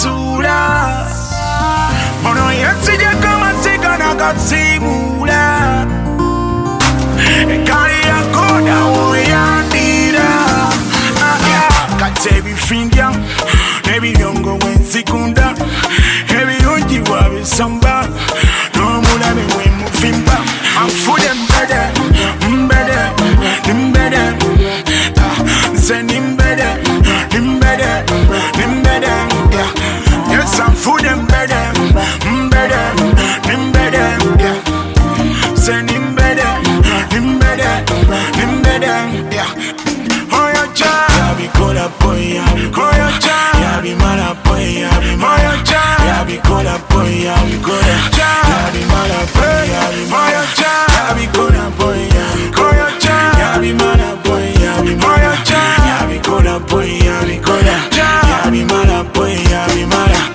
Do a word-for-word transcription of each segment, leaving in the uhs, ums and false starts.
censura. Ono yensije kama sika na katsimula. Ekari ya koda oyandira. Katebi findia, nebi yongo wensikunda. Hebi yonji wabi samba. No mula me wemu fimba. I'm full embedded, embedded, embedded. Send embedded, embedded, embedded. Yeah. Yes, I'm full embedded, embedded, embedded. Yeah. Send embedded, embedded, embedded. Yeah. Oh your child, yeah, be cool up boy, yeah, be cool up, yeah, be mad up boy, yeah, be mad up, yeah, be cool up boy, yeah, be cool up, yeah, be mad up boy, yeah, be mad up, yeah, be cool up boy, yeah, be cool up, yeah, be mad up boy, yeah, be mad up, yeah, be cool up boy, yeah, be cool up, yeah, be mad up boy, yeah, be mad up.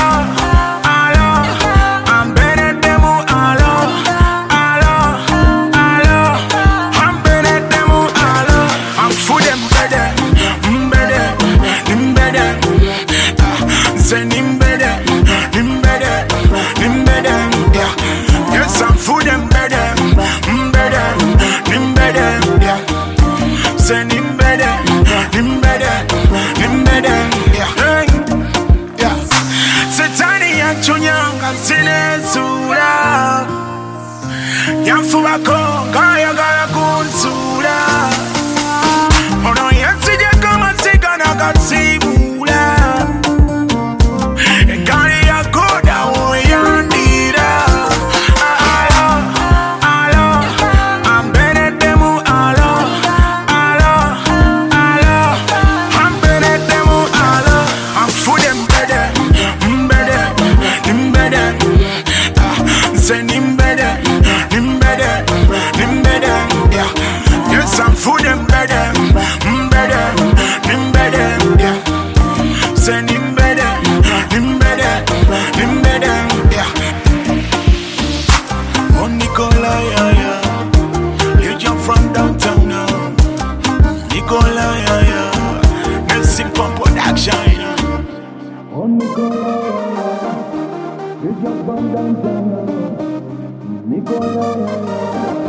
Send embedded, embedded, embedded, yeah. Yes, I'm food embedded, embedded, embedded, yeah. Send embedded, embedded, embedded, yeah. Hey, yeah. Setani ya chunyanga sine sura. Yamfubako gaya gaya kunsura. Ono yansije kama sika na katsimula. Send embedded, embedded, embedded, yeah. Yes, I'm food embedded, embedded, embedded, yeah. Send embedded, embedded, embedded, yeah. Oh Nicola, yeah, yeah. You jump from downtown now. Nicola, yeah, yeah. Nursing Pump Production, you know. Oh Nicola, yeah, yeah. You jump from downtown now. Nicola,